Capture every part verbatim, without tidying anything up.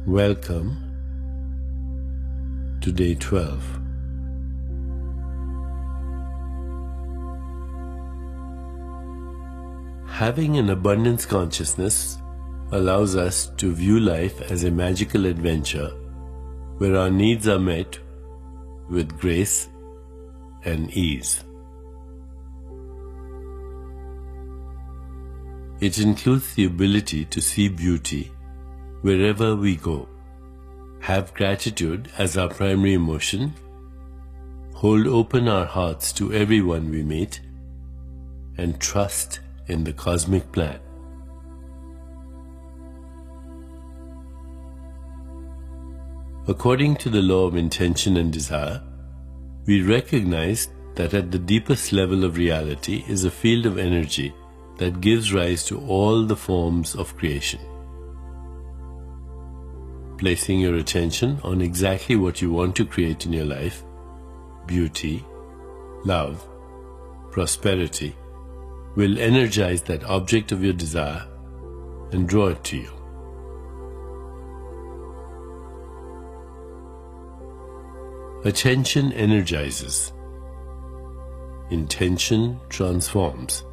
Welcome to day twelve. Having an abundance consciousness allows us to view life as a magical adventure where our needs are met with grace and ease. It includes the ability to see beauty wherever we go, have gratitude as our primary emotion, hold open our hearts to everyone we meet, and trust in the cosmic plan. According to the law of intention and desire, we recognize that at the deepest level of reality is a field of energy that gives rise to all the forms of creation. Placing your attention on exactly what you want to create in your life, beauty, love, prosperity, will energize that object of your desire and draw it to you. Attention energizes. Intention transforms.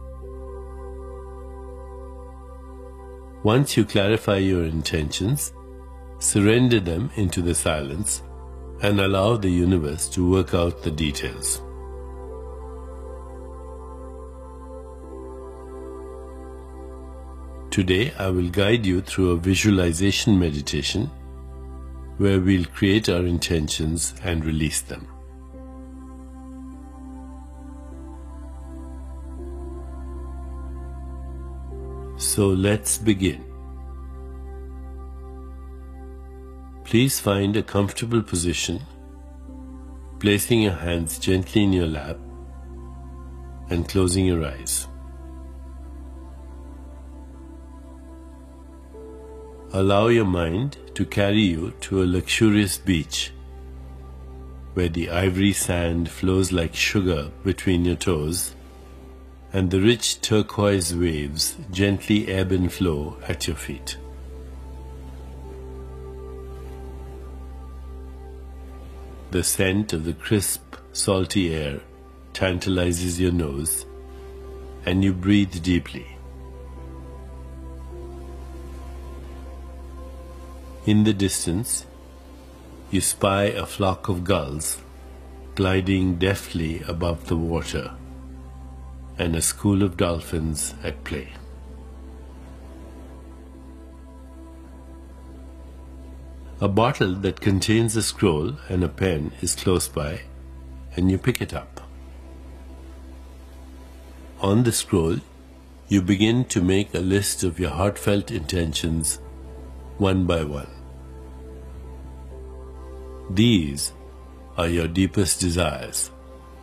Once you clarify your intentions, surrender them into the silence and allow the universe to work out the details. Today, I will guide you through a visualization meditation where we'll create our intentions and release them. So let's begin. Please find a comfortable position, placing your hands gently in your lap and closing your eyes. Allow your mind to carry you to a luxurious beach where the ivory sand flows like sugar between your toes and the rich turquoise waves gently ebb and flow at your feet. The scent of the crisp, salty air tantalizes your nose, and you breathe deeply. In the distance, you spy a flock of gulls gliding deftly above the water, and a school of dolphins at play. A bottle that contains a scroll and a pen is close by, and you pick it up. On the scroll, you begin to make a list of your heartfelt intentions one by one. These are your deepest desires.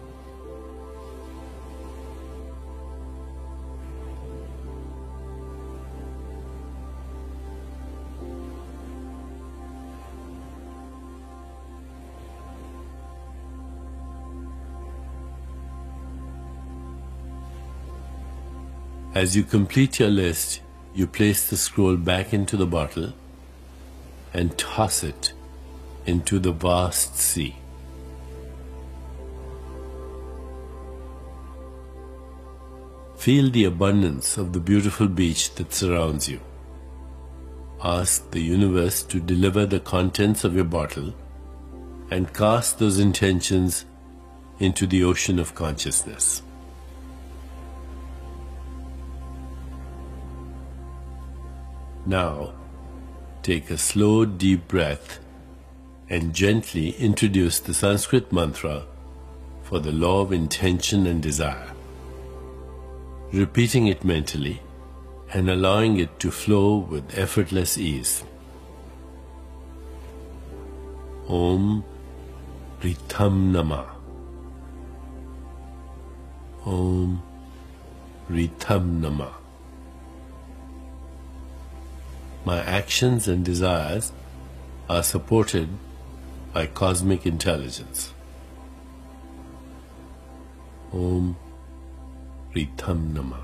As you complete your list, you place the scroll back into the bottle and toss it into the vast sea. Feel the abundance of the beautiful beach that surrounds you. Ask the universe to deliver the contents of your bottle and cast those intentions into the ocean of consciousness. Now, take a slow, deep breath and gently introduce the Sanskrit mantra for the law of intention and desire, repeating it mentally and allowing it to flow with effortless ease. Om Ritham Nama. Om Ritham Nama. My actions and desires are supported by cosmic intelligence. Om Ritham Nama.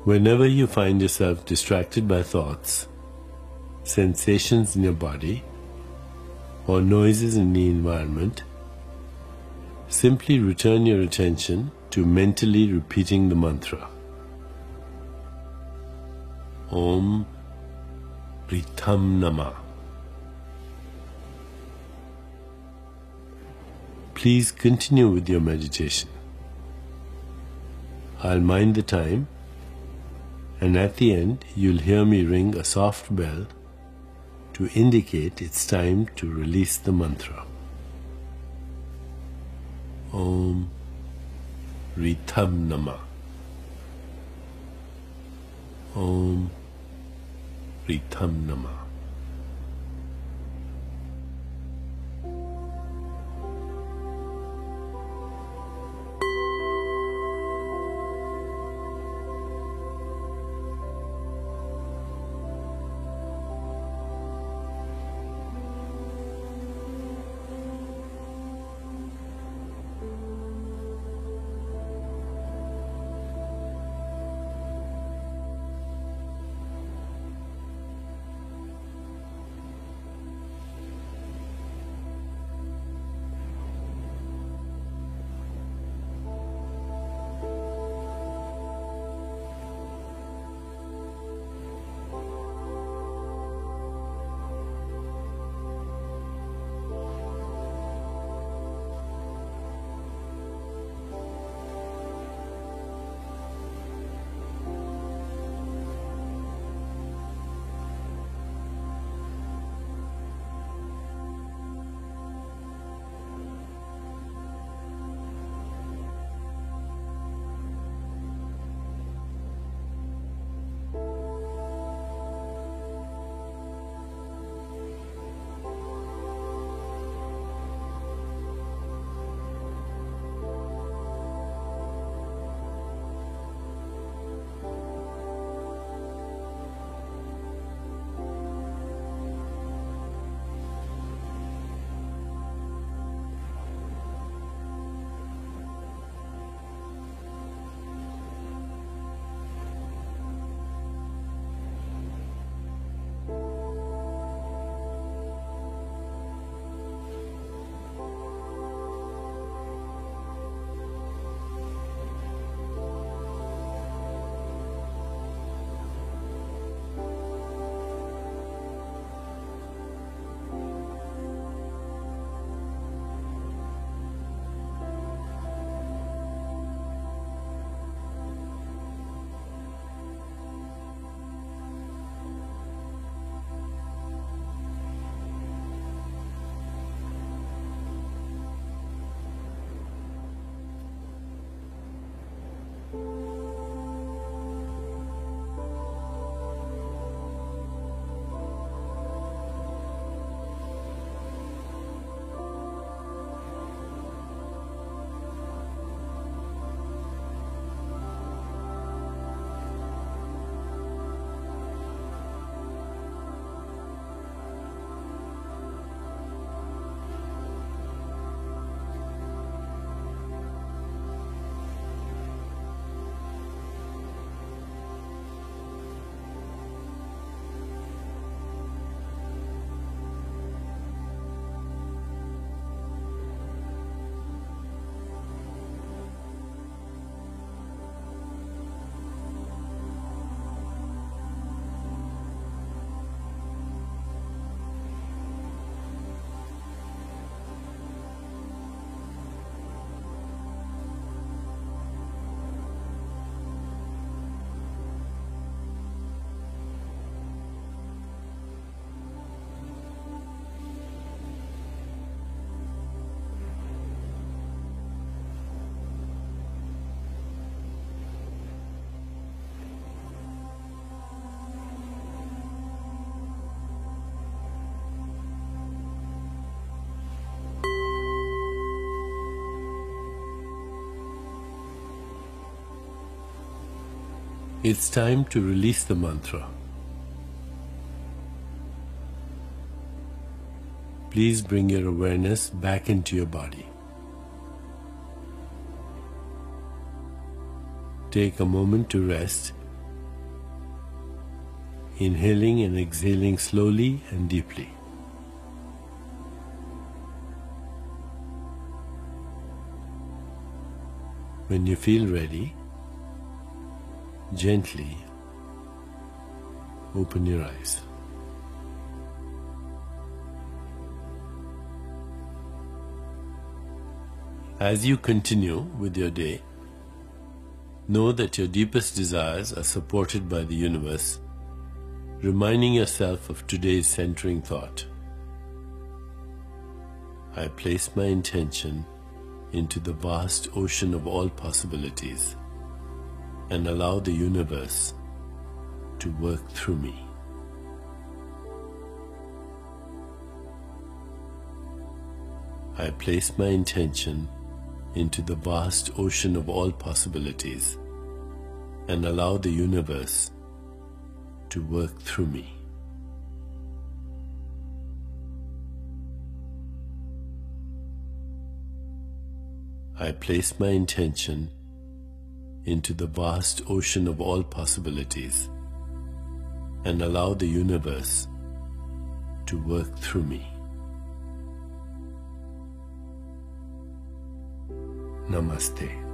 Whenever you find yourself distracted by thoughts, sensations in your body, or noises in the environment, simply return your attention to mentally repeating the mantra. Om Pritham Namah. Please continue with your meditation. I'll mind the time, and at the end you'll hear me ring a soft bell to indicate it's time to release the mantra. Om Pritham Namah. Om Pritham Namah. It's time to release the mantra. Please bring your awareness back into your body. Take a moment to rest inhaling and exhaling slowly and deeply. When you feel ready, gently open your eyes. As you continue with your day, know that your deepest desires are supported by the universe, reminding yourself of today's centering thought. I place my intention into the vast ocean of all possibilities and allow the universe to work through me. I place my intention into the vast ocean of all possibilities and allow the universe to work through me. I place my intention into the vast ocean of all possibilities and allow the universe to work through me. Namaste.